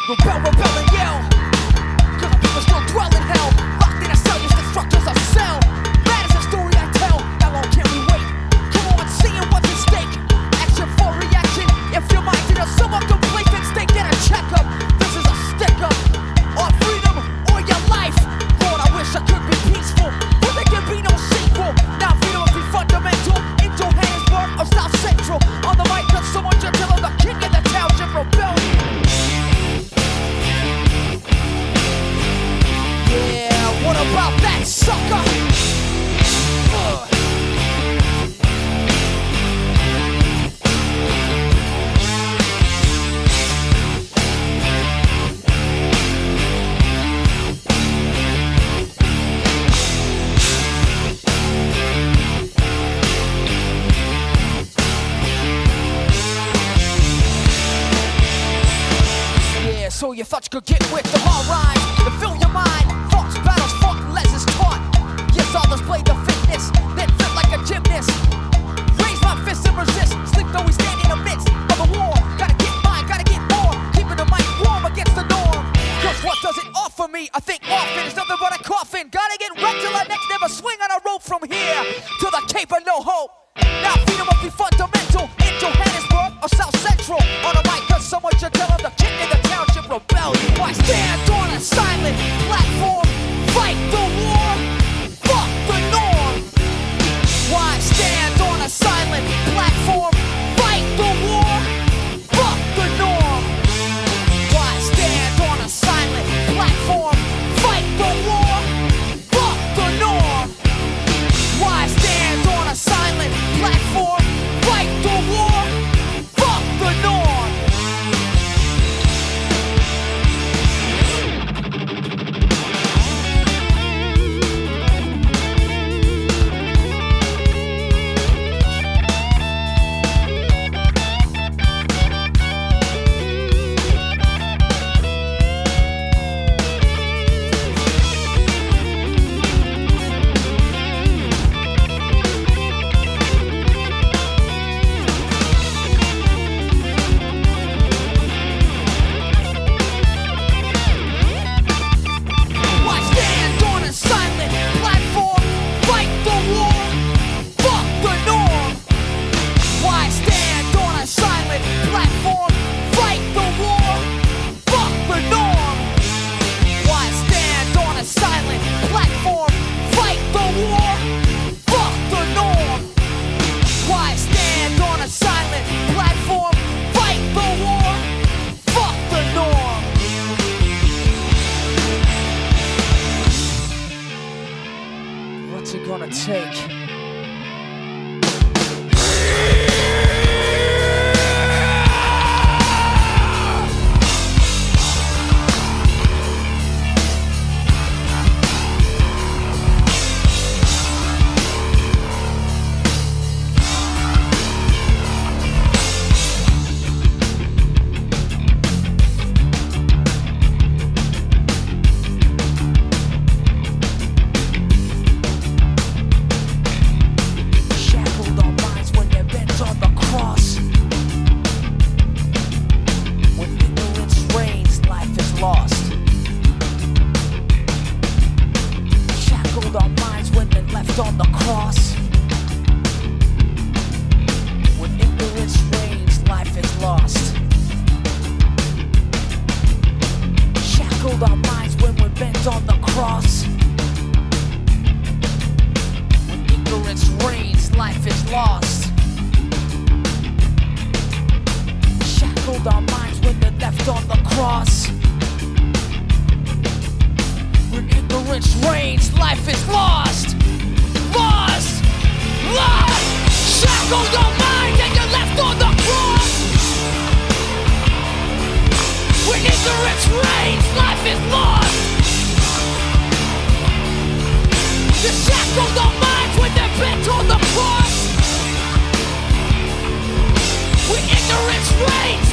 Rebel, rebel and yell, 'cause the people still dwell in hell. Locked in a cell, use the structures of cell. That is the story I tell. How long can we wait? Come on, seeing what's at stake. Action for reaction. If your mind's in a somewhat complacent state, get a checkup. This is a stick-up on freedom or your life. Lord, I wish I could be peaceful, but there can be no sequel. Now freedom must be fundamental in Johannesburg or South Central. On the mic, cause someone just tell the king of the township rebellion. Yeah, what about that sucker? So you thought you could get with the hard rhymes to fill your mind. Thoughts, battles, fought, lessons taught. Yes, I'll display the fitness, then fit like a gymnast. Raise my fist and resist. Sleep though we stand in the midst of a war. Gotta get mine, gotta get more. Keeping the mic warm against the norm. Cause what does it offer me? I think often it's nothing but a coffin. Gotta get wrecked till I next never swing on a rope from here to the Cape of No Hope. Now freedom must be fundamental in Johannesburg or South Central. On the mic, cause someone should tell them the king in the township rebellion. Why stand on a silent platform? Fight the war, fuck the norm. Why stand on a silent platform? Fight the war, fuck the norm. Why stand on a silent platform? Fight the war, fuck the norm. Why stand on a silent platform? Fight the war, fuck the norm. What's it gonna take? On the cross, when ignorance reigns, life is lost. Shackled our minds when we're bent on the cross. When ignorance reigns, life is lost. Shackled our minds when they're left on the cross. When ignorance reigns, life is lost. Lost! Lost! Shackled your mind and you're left on the cross. When ignorance reigns, life is lost. You shackled our minds when they're bent on the cross. When ignorance reigns,